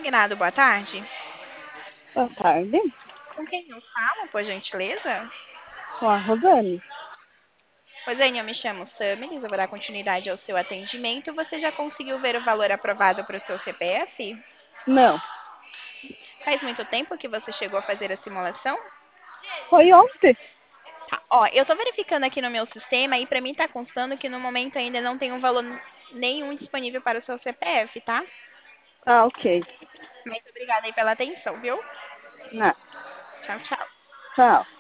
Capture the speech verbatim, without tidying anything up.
consignado, boa tarde. Boa tarde, Com quem eu falo, por gentileza? com a Rosane. Rosane, eu me chamo Samiris, eu vou dar continuidade ao seu atendimento. Você já conseguiu ver o valor aprovado para o seu C P F? Não, Faz muito tempo que você chegou a fazer a simulação? foi ontem. Tá, ó, eu tô verificando aqui no meu sistema e para mim tá constando que no momento ainda não tem um valor nenhum disponível para o seu C P F, tá? Ah, ok. Muito obrigada aí pela atenção, viu? Não, Tchau, tchau. tchau.